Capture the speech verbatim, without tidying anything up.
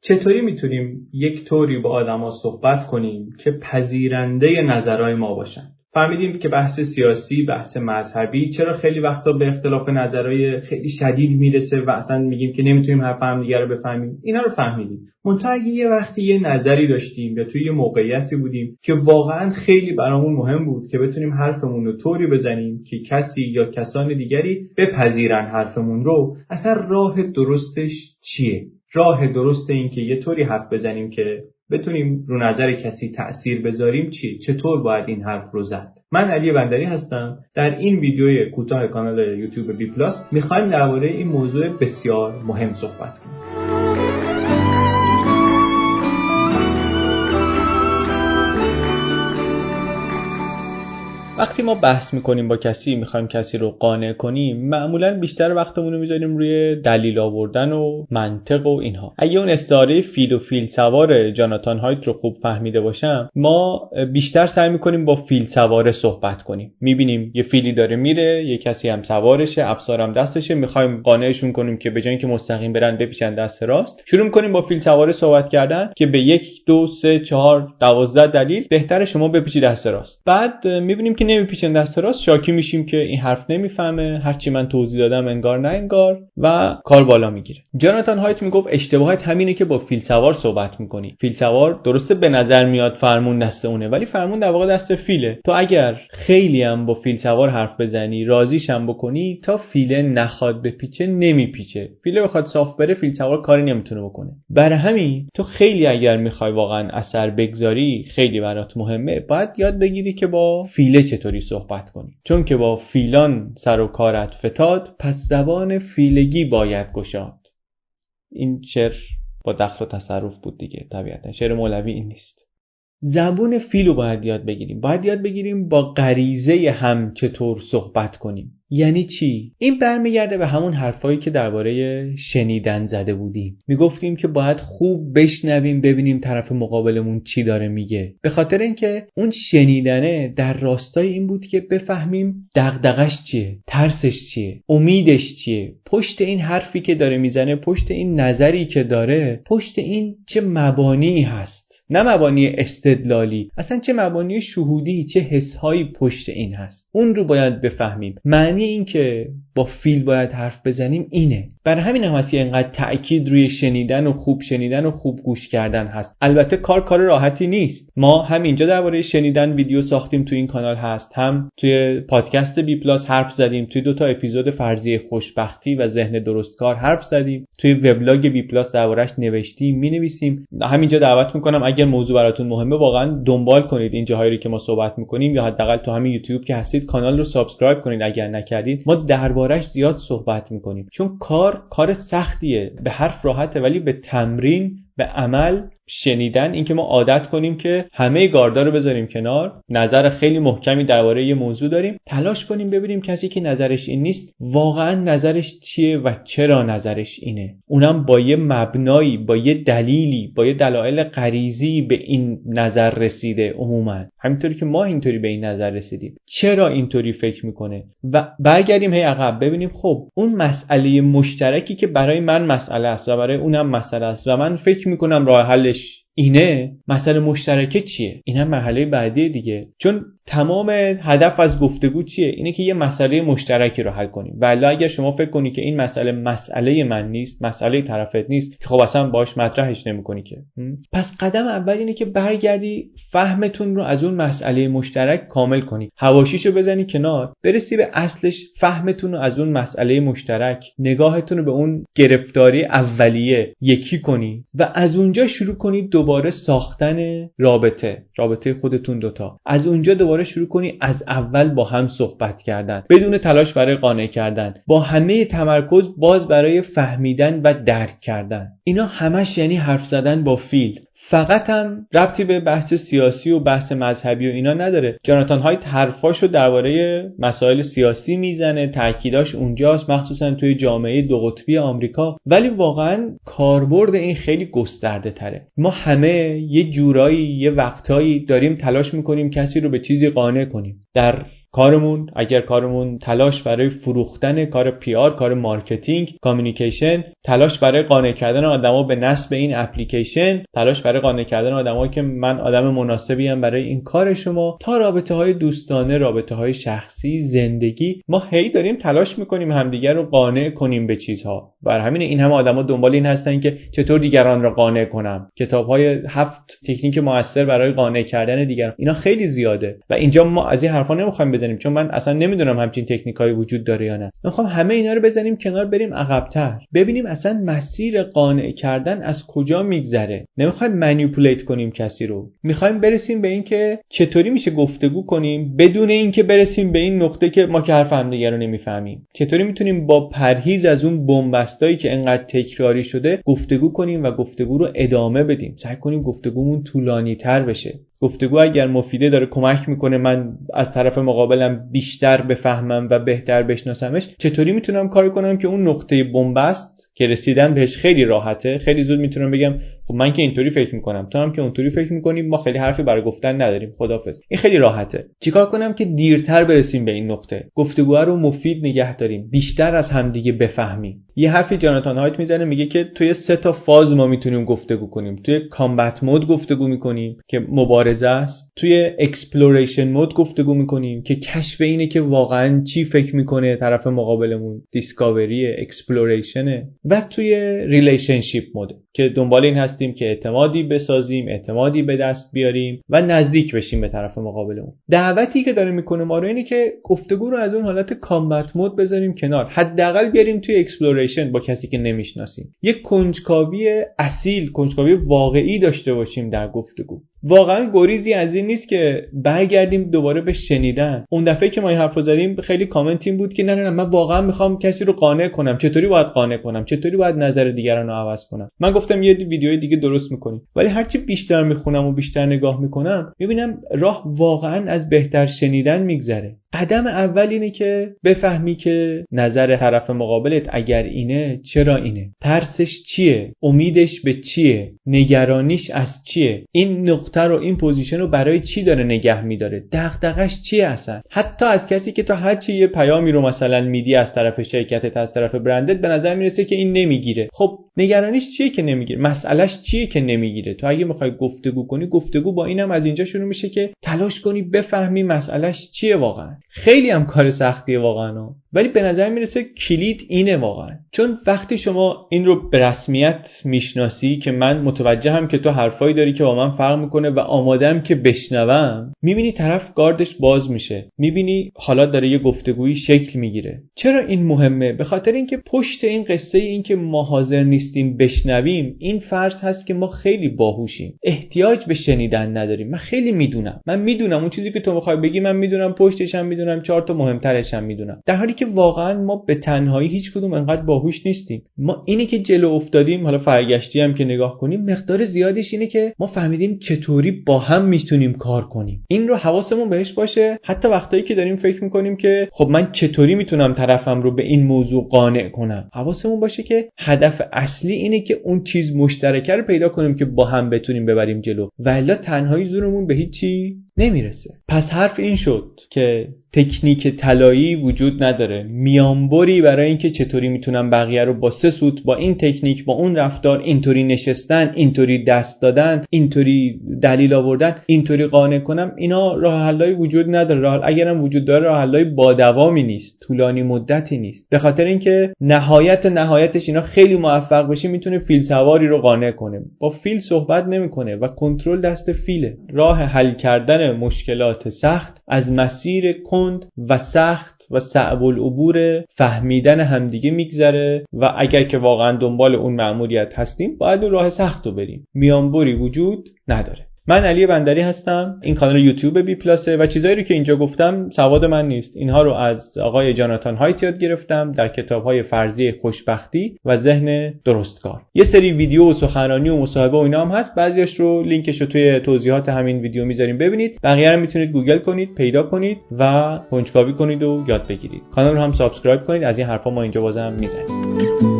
چطوری میتونیم یک طوری با آدما صحبت کنیم که پذیرنده نظرهای ما باشن؟ فهمیدیم که بحث سیاسی، بحث مذهبی چرا خیلی وقتا به اختلاف نظرهای خیلی شدید میرسه و اصلا میگیم که نمیتونیم حرف همدیگه رو بفهمیم. اینا رو فهمیدیم. منتها اگه یه وقتی یه نظری داشتیم یا توی یه موقعیتی بودیم که واقعا خیلی برامون مهم بود که بتونیم حرفمون رو طوری بزنیم که کسی یا کسان دیگری بپذیرن حرفمون رو، اصلا راه درستش چیه؟ راه درست این که یه طوری حرف بزنیم که بتونیم رو نظر کسی تأثیر بذاریم چی؟ چطور باید این حرف رو زد؟ من علی بندری هستم. در این ویدیوی کوتاه کانال یوتیوب بی پلاس میخوایم درباره این موضوع بسیار مهم صحبت کنیم. وقتی ما بحث میکنیم با کسی، میخوایم کسی رو قانع کنیم، معمولا بیشتر وقتمون رو میذاریم روی دلیل آوردن و منطق و اینها. اگه اون استعاره فیل و فیل سوار جاناتان هایت رو خوب فهمیده باشم، ما بیشتر سعی میکنیم با فیل سواره صحبت کنیم. میبینیم یه فیلی داره میره، یه کسی هم سوارشه، افسارم دستشه، میخوایم قانعشون کنیم که به جای اینکه مستقیم برن بپیچن دست راست، شروع میکنیم با فیل سواره صحبت کردن که به یک دو سه چهار دوازده دلیل بهتره شما بپیچی دست راست. بعد میبینیم که نمیپیچن دست راست، شاکی میشیم که این حرف نمیفهمه، هرچی من توضیح دادم انگار نه انگار، و کار بالا میگیره. جاناتان هایت میگفت اشتباهت همینه که با فیل سوار صحبت میکنی. فیل سوار درسته به نظر میاد فرمون دست اونه، ولی فرمون در واقع دست فیله. تو اگر خیلی هم با فیل سوار حرف بزنی، راضیش هم بکنی، تا فیله نخواد بپیچه نمیپیچه. فیله بخواد صاف بره، فیل سوار کاری نمیتونه بکنه. برای همین تو خیلی اگر میخوای واقعا اثر بگذاری، خیلی برات مهمه، باید یاد بگیری که با فیله چطوری صحبت کنی. چون که با فیلان سر و کارت فتاد، پس زبان فیلگی باید گشاد. این شعر با دخل و تصرف بود دیگه، طبیعتا شعر مولوی این نیست. زبون فیلو باید یاد بگیریم. باید یاد بگیریم با غریزه هم چطور صحبت کنیم. یعنی چی؟ این برمیگرده به همون حرفایی که درباره شنیدن زده بودیم. میگفتیم که باید خوب بشنویم، ببینیم طرف مقابلمون چی داره میگه. به خاطر اینکه اون شنیدنه در راستای این بود که بفهمیم دغدغش چیه، ترسش چیه، امیدش چیه، پشت این حرفی که داره میزنه، پشت این نظری که داره، پشت این چه مبانی هست. نه مبانی استدلالی، اصلا چه مبانی شهودی، چه حسهایی پشت این هست. اون رو باید بفهمیم. معنی این که با فیل باید حرف بزنیم اینه. برای همین هم هست که اینقدر تأکید روی شنیدن و خوب شنیدن و خوب گوش کردن هست. البته کار کار راحتی نیست. ما هم اینجا درباره شنیدن ویدیو ساختیم، تو این کانال هست، هم توی پادکست بی پلاس حرف زدیم، توی دو تا اپیزود فرضیه خوشبختی و ذهن درستکار حرف زدیم، توی وبلاگ بی پلاس دربارش نوشتیم، می‌نویسیم. همینجا دعوت می‌کنم اگر موضوع براتون مهمه واقعا دنبال کنید این جاهایی رو که ما صحبت می‌کنیم، یا حداقل تو همین یوتیوب که هستید کانال رو سابسکرایب کنید اگر نکردید. ما دربارش زیاد صحبت می‌کنیم، چون کار کار سختیه. به حرف راحته، ولی به تمرین، به عمل، شنیدن، اینکه ما عادت کنیم که همه گاردا رو بذاریم کنار، نظر خیلی محکمی درباره یه موضوع داریم، تلاش کنیم ببینیم کسی که نظرش این نیست واقعا نظرش چیه و چرا نظرش اینه. اونم با یه مبنایی، با یه دلیلی، با یه دلایل غریزی به این نظر رسیده. عموما همینطوری که ما اینطوری به این نظر رسیدیم، چرا اینطوری فکر میکنه، و برگردیم هی عقب ببینیم خب اون مسئله مشترکی که برای من مسئله است و برای اونم مسئله است و من فکر میکنم راه حلش اینه، مسئله مشترکه چیه؟ این هم مرحله بعدی دیگه. چون تمام هدف از گفتگو چیه؟ اینه که یه مسئله مشترکی رو حل کنیم. ولی اگر شما فکر کنی که این مسئله مسئله من نیست، مسئله طرفت نیست، که خب اصلا باهاش مطرحش نمی‌کنی که، پس قدم اول اینه که برگردی فهمتون رو از اون مسئله مشترک کامل کنی، حواشیشو بزنی کنار، برسی به اصلش، فهمتون رو از اون مسئله مشترک، نگاهتون رو به اون گرفتاری اولیه یکی کنی و از اونجا شروع کنید دوباره ساختن رابطه رابطه خودتون دوتا. از اونجا دوباره شروع کنی از اول با هم صحبت کردن، بدون تلاش برای قانع کردن، با همه تمرکز باز برای فهمیدن و درک کردن. اینا همش یعنی حرف زدن با فیل. فقط هم ربطی به بحث سیاسی و بحث مذهبی و اینا نداره. جاناتان هایت حرفاشو درباره مسائل سیاسی میزنه، تاکیداش اونجاست، مخصوصا توی جامعه دو قطبی آمریکا، ولی واقعا کاربرد این خیلی گسترده تره. ما همه یه جورایی، یه وقتایی داریم تلاش میکنیم کسی رو به چیزی قانع کنیم. در کارمون اگر کارمون تلاش برای فروختن، کار پی آر، کار مارکتینگ، کامیونیکیشن، تلاش برای قانع کردن آدما به نصب این اپلیکیشن، تلاش برای قانع کردن آدما که من آدم مناسبی ام برای این کار شما، تا رابطه‌های دوستانه، رابطه‌های شخصی، زندگی، ما هی داریم تلاش می‌کنیم همدیگر رو قانع کنیم به چیزها. بر همین این همه آدما دنبال این هستن که چطور دیگران رو قانع کنم. کتاب‌های هفت تکنیک موثر برای قانع کردن دیگران، اینا خیلی زیاده و اینجا ما از این حرفا نمی‌خوایم بزنیم، چون من اصلا نمیدونم همچین تکنیکایی وجود داره یا نه. می‌خوام همه اینا رو بزنیم کنار، بریم عقب‌تر، ببینیم اصلا مسیر قانع کردن از کجا میگذره. نمی‌خوایم مانیپولیت کنیم کسی رو، می‌خوایم برسیم به این که چطوری میشه گفتگو کنیم بدون اینکه برسیم به این نقطه که ما که حرف همدیگه رو نمی‌فهمیم. چطوری میتونیم با پرهیز از اون بن‌بستایی که انقدر تکراری شده گفتگو کنیم و گفتگو رو ادامه بدیم. سعی کنیم گفتگومون طولانی‌تر بشه. گفتگو اگر مفیده داره کمک میکنه من از طرف مقابلم بیشتر بفهمم و بهتر بشناسمش، چطوری میتونم کار کنم که اون نقطه بن‌بست که رسیدن بهش خیلی راحته، خیلی زود میتونم بگم خب من که اینطوری فکر میکنم، تو هم که اونطوری فکر میکنی، ما خیلی حرفی برای گفتن نداریم، خداحافظ. این خیلی راحته. چیکار کنم که دیرتر برسیم به این نقطه، گفتگو رو مفید نگه داریم، بیشتر از همدیگه بفهمیم. یه حرفی جاناتان هایت میزنه، میگه که توی سه تا فاز ما میتونیم گفتگو کنیم. توی کامبت مود گفتگو میکنیم که مبارزه است، توی اکسپلوریشن مود گفتگو میکنیم که کشف اینه که واقعا چی فکر میکنه طرف مقابلمون، دیسکاوری، اکسپلوریشن، و توی ریلیشنشیپ مود که دنبال این هستیم که اعتمادی بسازیم، اعتمادی به دست بیاریم و نزدیک بشیم به طرف مقابلمون. دعوتی که داره میکنه ما رو اینه که گفتگو رو از اون حالت کامبت مود بذاریم کنار، حداقل بیاریم توی اکسپلوریشن با کسی که نمیشناسیم. یک کنجکاوی اصیل، کنجکاوی واقعی داشته باشیم در گفتگو. واقعا گریزی از این نیست که برگردیم دوباره به شنیدن. اون دفعه که ما این حرفو زدیم خیلی کامنت این بود که نه نه نه من واقعا میخوام کسی رو قانع کنم. چطوری باید قانع کنم؟ چطوری باید نظر دیگران رو عوض کنم؟ من گفتم یه ویدیوی دیگه درست میکنیم. ولی هرچی بیشتر میخونم و بیشتر نگاه میکنم میبینم راه واقعا از بهتر شنیدن میگذره. قدم اول اینه که بفهمی که نظر طرف مقابلت اگر اینه چرا اینه، ترسش چیه، امیدش به چیه، نگرانیش از چیه، این نقطه رو، این پوزیشن رو برای چی داره نگه میداره، دغدغش چیه اصلا. حتی از کسی که تو هر چی یه پیامی رو مثلا میدی از طرف شرکتت، از طرف برندت، به نظر میرسه که این نمیگیره. خب نگرانیش چیه که نمیگیره؟ مسئلهش چیه که نمیگیره؟ تو اگه میخوای گفتگو کنی، گفتگو با اینم از اینجا شروع میشه که تلاش کنی بفهمی مسئلهش چیه واقعا. خیلی هم کار سختیه واقعا، ولی به نظر میرسه کلید اینه واقعا. چون وقتی شما این رو به رسمیت میشناسی که من متوجهم که تو حرفایی داری که با من فرق میکنه و آمادم که بشنوم، میبینی طرف گاردش باز میشه، میبینی حالا داره یه گفتگویی شکل میگیره. چرا این مهمه؟ به خاطر اینکه پشت این قصه این که ما حاضر نیستیم بشنویم، این فرض هست که ما خیلی باهوشیم، احتیاج به شنیدن نداریم. من خیلی میدونم، من میدونم اون چیزی که تو میخوای بگی، من میدونم پشتش هم میدونم، چهار تا مهمترش هم میدونم. در حالی که واقعا ما به تنهایی هیچ کدوم انقدر باهوش نیستیم. ما اینی که جلو افتادیم، حالا فرگشتی هم که نگاه کنیم، مقدار زیادیش اینه که ما فهمیدیم چطوری با هم میتونیم کار کنیم. این رو حواسمون بهش باشه، حتی وقتایی که داریم فکر میکنیم که خب من چطوری میتونم طرفم رو به این موضوع قانع کنم، حواسمون باشه که هدف اصلی اینه که اون چیز مشترک رو پیدا کنیم که با هم بتونیم ببریم جلو، ولی تنهایی زورمون به هیچی نمیرسه. پس حرف این شد که تکنیک طلایی وجود نداره، میانبری برای اینکه چطوری میتونم بقیه رو با سه سوت، با این تکنیک، با اون رفتار، اینطوری نشستن، اینطوری دست دادن، اینطوری دلیل آوردن، اینطوری قانع کنم، اینا راه حلایی وجود نداره. راه اگرم وجود داره، راه حلای با دوامی نیست، طولانی مدتی نیست. به خاطر اینکه نهایت نهایتش اینا خیلی موفق بشه میتونه فیل سواری رو قانع کنه، با فیل صحبت نمیکنه و کنترل دست فیله. راه حل کردن مشکلات سخت از مسیر کند و سخت و صعب العبور فهمیدن همدیگه میگذره و اگر که واقعا دنبال اون مأموریت هستیم باید اون راه سخت رو بریم. میانبری وجود نداره. من علی بندری هستم. این کانال یوتیوب بی پلاسه و چیزایی رو که اینجا گفتم سواد من نیست. اینها رو از آقای جاناتان هایت یاد گرفتم در کتاب‌های فرضی خوشبختی و ذهن درستکار. یه سری ویدیو و سخنرانی و مصاحبه و اینا هم هست. بعضیاش رو لینکش رو توی توضیحات همین ویدیو میذاریم ببینید. بقیه رو میتونید گوگل کنید، پیدا کنید و کنجکاوی کنید و یاد بگیرید. کانال رو هم سابسکرایب کنید. از این حرفا ما اینجا بازم میزنیم.